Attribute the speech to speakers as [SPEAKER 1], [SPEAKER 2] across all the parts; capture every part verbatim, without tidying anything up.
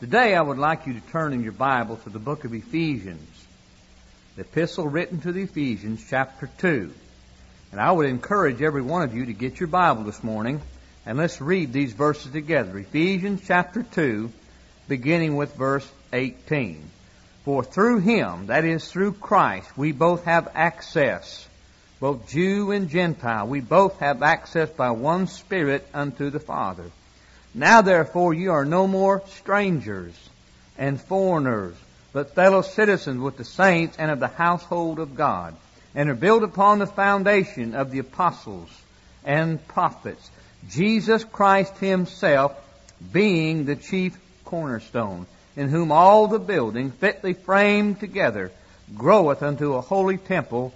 [SPEAKER 1] Today I would like you to turn in your Bible to the book of Ephesians, the epistle written to the Ephesians, chapter two. And I would encourage every one of you to get your Bible this morning, and let's read these verses together. Ephesians chapter two, beginning with verse eighteen. For through Him, that is through Christ, we both have access, both Jew and Gentile, we both have access by one Spirit unto the Father. Now therefore you are no more strangers and foreigners, but fellow citizens with the saints and of the household of God, and are built upon the foundation of the apostles and prophets, Jesus Christ Himself being the chief cornerstone, in whom all the building fitly framed together groweth unto a holy temple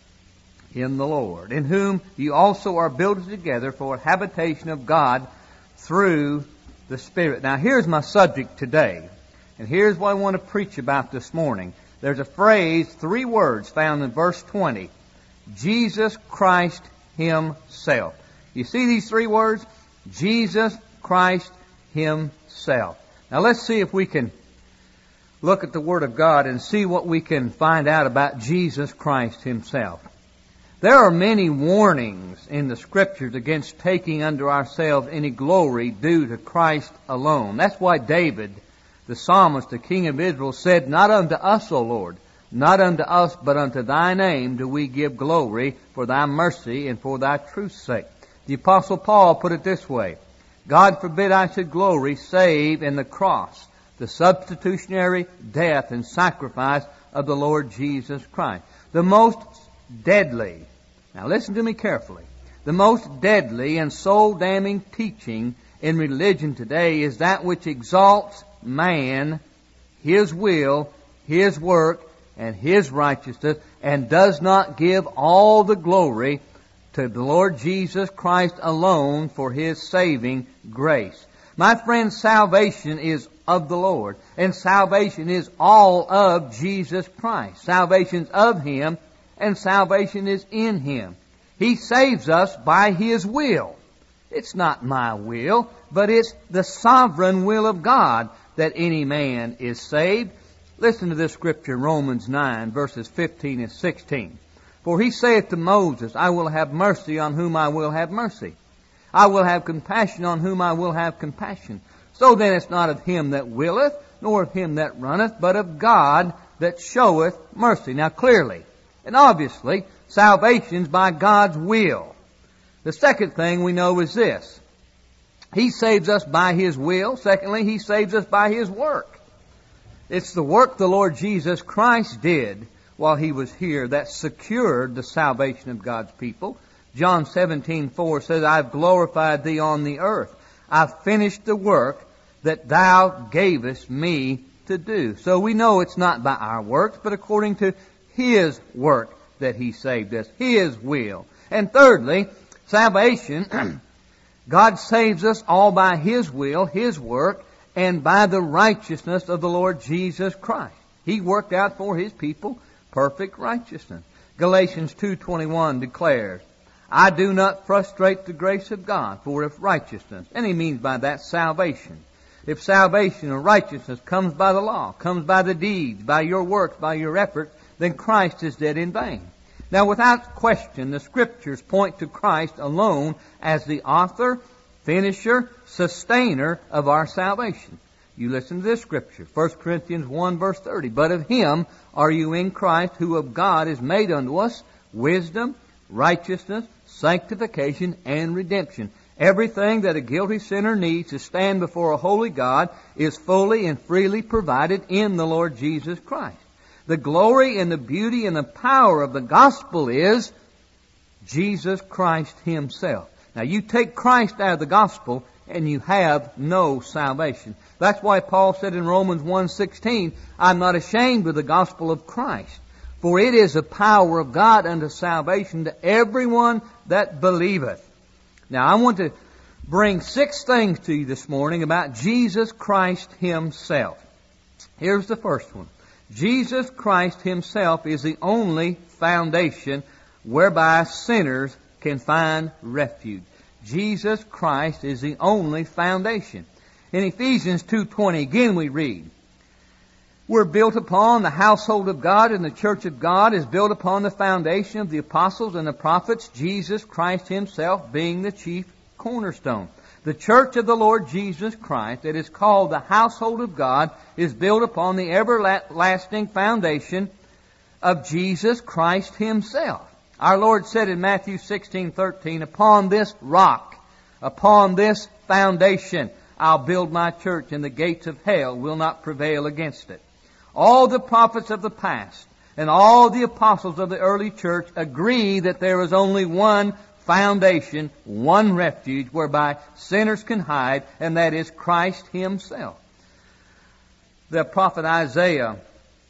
[SPEAKER 1] in the Lord, in whom you also are built together for a habitation of God through the Spirit. Now here's my subject today, and here's what I want to preach about this morning. There's a phrase, three words found in verse twenty. Jesus Christ Himself. You see these three words? Jesus Christ Himself. Now let's see if we can look at the Word of God and see what we can find out about Jesus Christ Himself. There are many warnings in the Scriptures against taking unto ourselves any glory due to Christ alone. That's why David, the psalmist, the king of Israel, said, Not unto us, O Lord, not unto us, but unto Thy name do we give glory for Thy mercy and for Thy truth's sake. The Apostle Paul put it this way, God forbid I should glory save in the cross, the substitutionary death and sacrifice of the Lord Jesus Christ. The most deadly, now listen to me carefully, the most deadly and soul-damning teaching in religion today is that which exalts man, his will, his work, and his righteousness, and does not give all the glory to the Lord Jesus Christ alone for His saving grace. My friend, salvation is of the Lord, and salvation is all of Jesus Christ. Salvation's of Him, and salvation is in Him. He saves us by His will. It's not my will, but it's the sovereign will of God that any man is saved. Listen to this scripture in Romans nine, verses fifteen and sixteen. For He saith to Moses, I will have mercy on whom I will have mercy. I will have compassion on whom I will have compassion. So then it's not of him that willeth, nor of him that runneth, but of God that showeth mercy. Now clearly, and obviously, salvation's by God's will. The second thing we know is this. He saves us by His will. Secondly, He saves us by His work. It's the work the Lord Jesus Christ did while He was here that secured the salvation of God's people. John seventeen four says, I've glorified Thee on the earth. I've finished the work that Thou gavest me to do. So we know it's not by our works, but according to His work that He saved us, His will. And thirdly, salvation, God saves us all by His will, His work, and by the righteousness of the Lord Jesus Christ. He worked out for His people perfect righteousness. Galatians two twenty-one declares, I do not frustrate the grace of God, for if righteousness, and he means by that salvation, if salvation or righteousness comes by the law, comes by the deeds, by your works, by your efforts, then Christ is dead in vain. Now without question, the Scriptures point to Christ alone as the author, finisher, sustainer of our salvation. You listen to this Scripture, First Corinthians one verse thirty. But of Him are you in Christ, who of God is made unto us wisdom, righteousness, sanctification, and redemption. Everything that a guilty sinner needs to stand before a holy God is fully and freely provided in the Lord Jesus Christ. The glory and the beauty and the power of the gospel is Jesus Christ Himself. Now you take Christ out of the gospel and you have no salvation. That's why Paul said in Romans one sixteen, I'm not ashamed of the gospel of Christ, for it is the power of God unto salvation to everyone that believeth. Now I want to bring six things to you this morning about Jesus Christ Himself. Here's the first one. Jesus Christ Himself is the only foundation whereby sinners can find refuge. Jesus Christ is the only foundation. In Ephesians two twenty, again we read, we're built upon the household of God, and the church of God is built upon the foundation of the apostles and the prophets, Jesus Christ Himself being the chief cornerstone. The church of the Lord Jesus Christ, that is called the household of God, is built upon the everlasting foundation of Jesus Christ Himself. Our Lord said in Matthew sixteen thirteen, upon this rock, upon this foundation, I'll build my church, and the gates of hell will not prevail against it. All the prophets of the past and all the apostles of the early church agree that there is only one foundation, one refuge whereby sinners can hide, and that is Christ Himself. The prophet Isaiah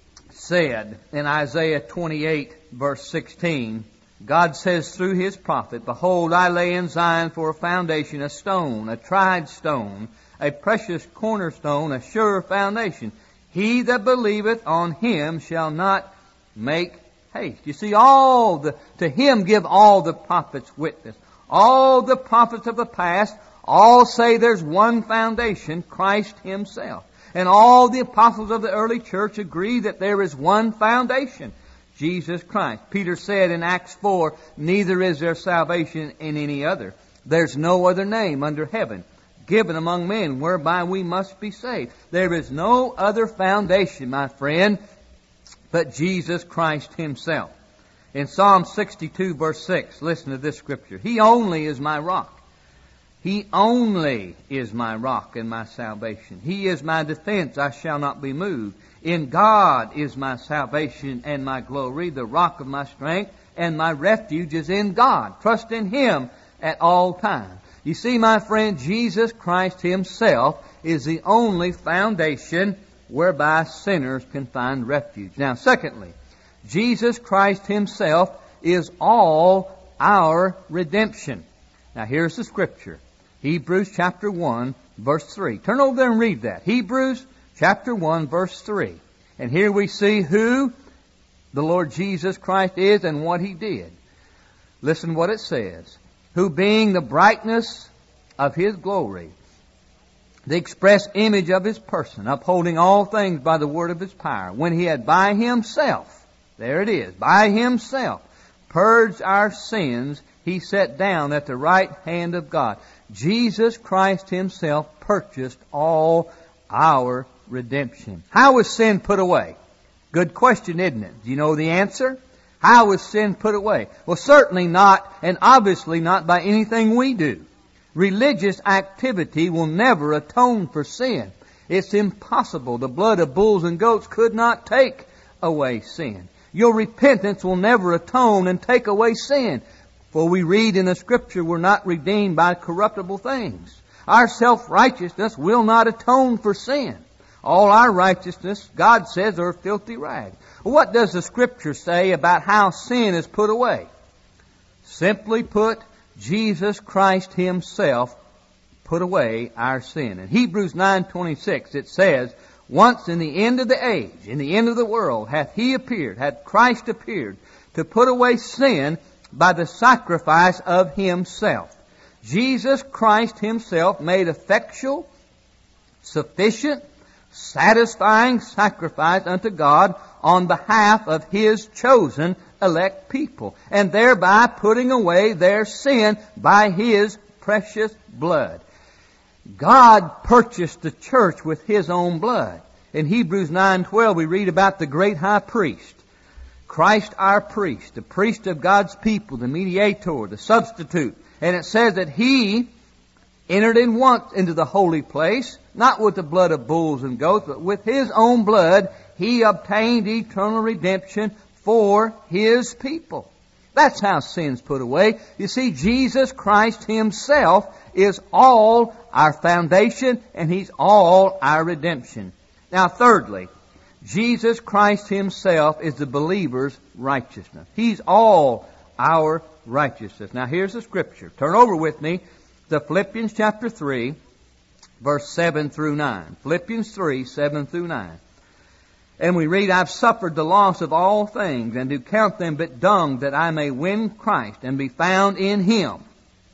[SPEAKER 1] said in Isaiah twenty-eight verse sixteen, God says through His prophet, behold, I lay in Zion for a foundation, a stone, a tried stone, a precious cornerstone, a sure foundation. He that believeth on Him shall not make haste. You see, all the, to Him give all the prophets witness. All the prophets of the past all say there's one foundation, Christ Himself. And all the apostles of the early church agree that there is one foundation, Jesus Christ. Peter said in Acts four, neither is there salvation in any other. There's no other name under heaven given among men whereby we must be saved. There is no other foundation, my friend, but Jesus Christ Himself. In Psalm sixty-two verse six, listen to this scripture. He only is my rock. He only is my rock and my salvation. He is my defense, I shall not be moved. In God is my salvation and my glory, the rock of my strength, and my refuge is in God. Trust in Him at all times. You see, my friend, Jesus Christ Himself is the only foundation whereby sinners can find refuge. Now, secondly, Jesus Christ Himself is all our redemption. Now, here's the scripture. Hebrews chapter one, verse three. Turn over there and read that. Hebrews chapter one, verse three. And here we see who the Lord Jesus Christ is and what He did. Listen what it says. Who being the brightness of His glory, the express image of His person, upholding all things by the word of His power, when He had by Himself, there it is, by Himself, purged our sins, He sat down at the right hand of God. Jesus Christ Himself purchased all our redemption. How was sin put away? Good question, isn't it? Do you know the answer? How was sin put away? Well, certainly not, and obviously not by anything we do. Religious activity will never atone for sin. It's impossible. The blood of bulls and goats could not take away sin. Your repentance will never atone and take away sin. For we read in the Scripture, we're not redeemed by corruptible things. Our self-righteousness will not atone for sin. All our righteousness, God says, are filthy rags. What does the Scripture say about how sin is put away? Simply put, Jesus Christ Himself put away our sin. In Hebrews nine twenty-six it says, once in the end of the age, in the end of the world, hath He appeared, hath Christ appeared, to put away sin by the sacrifice of Himself. Jesus Christ Himself made effectual, sufficient, satisfying sacrifice unto God on behalf of His chosen elect people, and thereby putting away their sin by His precious blood. God purchased the church with His own blood. In Hebrews nine twelve we read about the great high priest, Christ our priest, the priest of God's people, the mediator, the substitute. And it says that He entered in once into the holy place, not with the blood of bulls and goats, but with His own blood He obtained eternal redemption for His people. That's how sin's put away. You see, Jesus Christ Himself is all our foundation, and He's all our redemption. Now, thirdly, Jesus Christ Himself is the believer's righteousness. He's all our righteousness. Now, here's the Scripture. Turn over with me to Philippians chapter three, verse seven through nine. Philippians three, seven through nine. And we read, I've suffered the loss of all things, and do count them but dung, that I may win Christ, and be found in Him,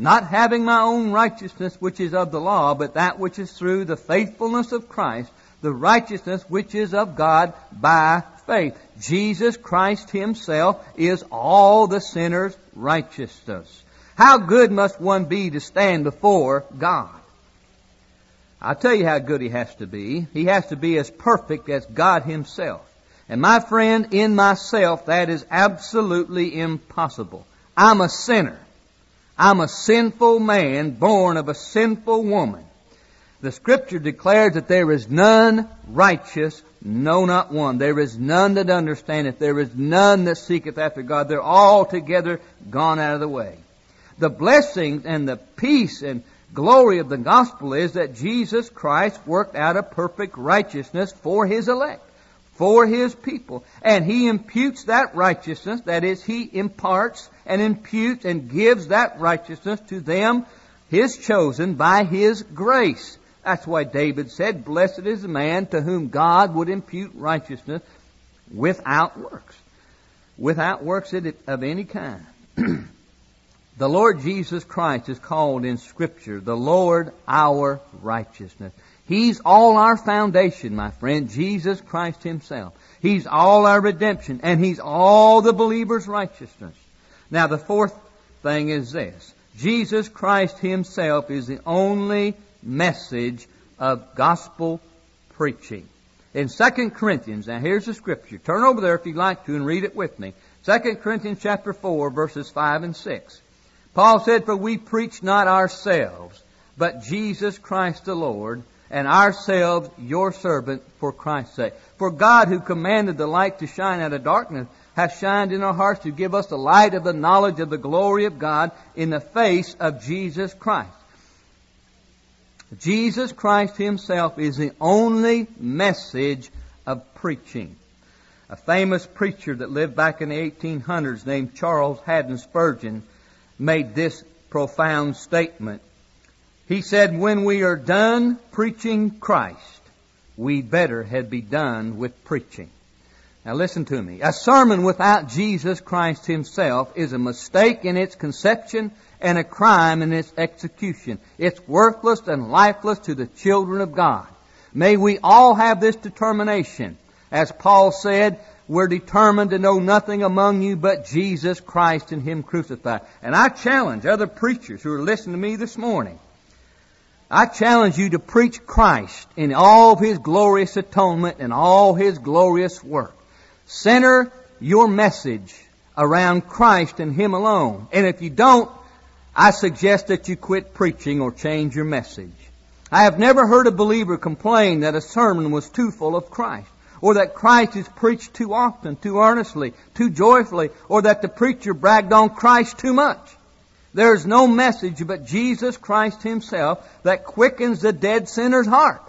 [SPEAKER 1] not having my own righteousness which is of the law, but that which is through the faithfulness of Christ, the righteousness which is of God by faith. Jesus Christ Himself is all the sinner's righteousness. How good must one be to stand before God? I'll tell you how good he has to be. He has to be as perfect as God Himself. And my friend, in myself, that is absolutely impossible. I'm a sinner. I'm a sinful man born of a sinful woman. The Scripture declares that there is none righteous, no, not one. There is none that understandeth. There is none that seeketh after God. They're all together gone out of the way. The blessing and the peace and glory of the gospel is that Jesus Christ worked out a perfect righteousness for His elect, for His people. And He imputes that righteousness, that is, He imparts and imputes and gives that righteousness to them, His chosen, by His grace. That's why David said, blessed is the man to whom God would impute righteousness without works. Without works of any kind. The Lord Jesus Christ is called in Scripture the Lord our righteousness. He's all our foundation, my friend, Jesus Christ Himself. He's all our redemption, and He's all the believer's righteousness. Now, the fourth thing is this. Jesus Christ Himself is the only message of gospel preaching. In Second Corinthians, now here's the Scripture. Turn over there if you'd like to and read it with me. Second Corinthians chapter four, verses five and six. Paul said, for we preach not ourselves, but Jesus Christ the Lord, and ourselves your servant for Christ's sake. For God, who commanded the light to shine out of darkness, hath shined in our hearts to give us the light of the knowledge of the glory of God in the face of Jesus Christ. Jesus Christ Himself is the only message of preaching. A famous preacher that lived back in the eighteen hundreds named Charles Haddon Spurgeon made this profound statement. He said, when we are done preaching Christ, we better had be done with preaching. Now listen to me. A sermon without Jesus Christ Himself is a mistake in its conception and a crime in its execution. It's worthless and lifeless to the children of God. May we all have this determination. As Paul said, we're determined to know nothing among you but Jesus Christ and Him crucified. And I challenge other preachers who are listening to me this morning. I challenge you to preach Christ in all of His glorious atonement and all His glorious work. Center your message around Christ and Him alone. And if you don't, I suggest that you quit preaching or change your message. I have never heard a believer complain that a sermon was too full of Christ, or that Christ is preached too often, too earnestly, too joyfully, or that the preacher bragged on Christ too much. There is no message but Jesus Christ Himself that quickens the dead sinner's heart.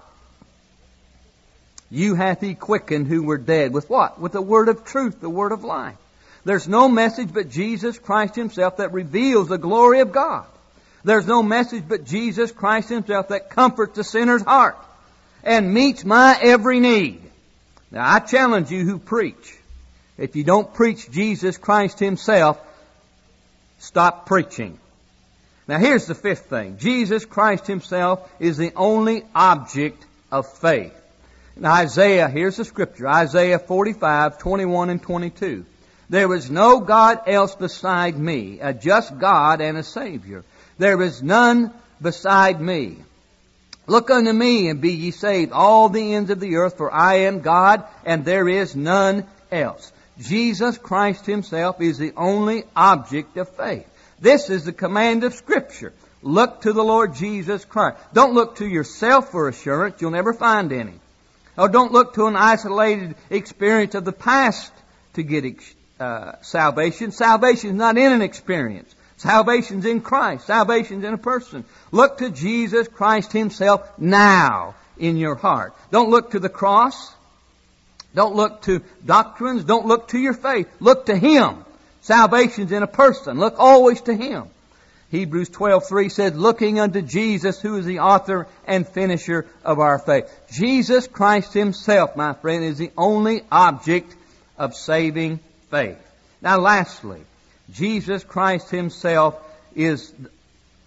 [SPEAKER 1] You hath He quickened who were dead. With what? With the word of truth, the word of life. There's no message but Jesus Christ Himself that reveals the glory of God. There's no message but Jesus Christ Himself that comforts the sinner's heart and meets my every need. Now, I challenge you who preach. If you don't preach Jesus Christ Himself, stop preaching. Now, here's the fifth thing. Jesus Christ Himself is the only object of faith. In Isaiah, here's the Scripture, Isaiah forty-five, twenty-one and twenty-two. There is no God else beside me, a just God and a Savior. There is none beside me. Look unto me and be ye saved, all the ends of the earth, for I am God and there is none else. Jesus Christ Himself is the only object of faith. This is the command of Scripture. Look to the Lord Jesus Christ. Don't look to yourself for assurance. You'll never find any. Or don't look to an isolated experience of the past to get uh, salvation. Salvation is not in an experience. Salvation's in Christ. Salvation's in a person. Look to Jesus Christ Himself now in your heart. Don't look to the cross. Don't look to doctrines. Don't look to your faith. Look to Him. Salvation's in a person. Look always to Him. Hebrews twelve three says, looking unto Jesus, who is the author and finisher of our faith. Jesus Christ Himself, my friend, is the only object of saving faith. Now lastly, Jesus Christ Himself is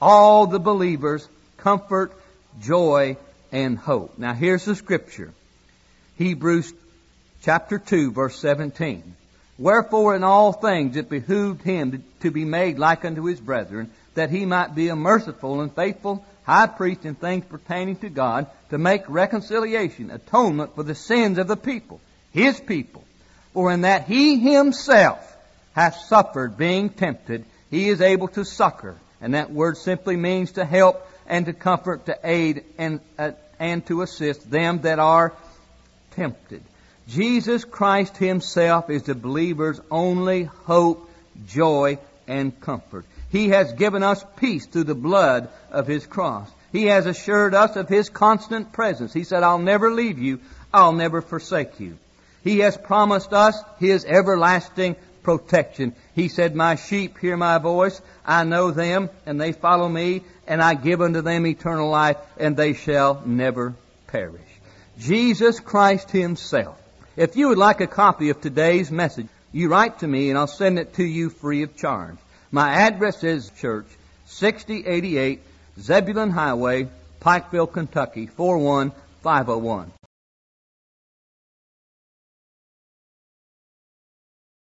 [SPEAKER 1] all the believers comfort, joy, and hope. Now here's the scripture. Hebrews chapter two, verse seventeen. Wherefore in all things it behooved him to be made like unto his brethren, that he might be a merciful and faithful high priest in things pertaining to God, to make reconciliation, atonement for the sins of the people, his people. For in that he himself hath suffered being tempted, he is able to succor. And that word simply means to help and to comfort, to aid and, uh, and to assist them that are tempted. Jesus Christ himself is the believer's only hope, joy, and comfort. He has given us peace through the blood of his cross. He has assured us of his constant presence. He said, I'll never leave you. I'll never forsake you. He has promised us his everlasting protection. He said, my sheep hear my voice. I know them, and they follow me, and I give unto them eternal life, and they shall never perish. Jesus Christ himself. If you would like a copy of today's message, you write to me, and I'll send it to you free of charge. My address is Church, sixty eighty-eight Zebulon Highway, Pikeville, Kentucky, four one five oh one.